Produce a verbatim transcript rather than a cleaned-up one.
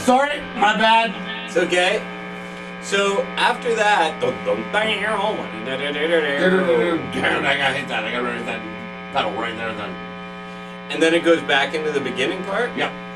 Sorry, my bad. It's okay. So after that, dun, dun, dun, I gotta hit that. I gotta hit that pedal right there then. and then it goes back into the beginning part. Yep.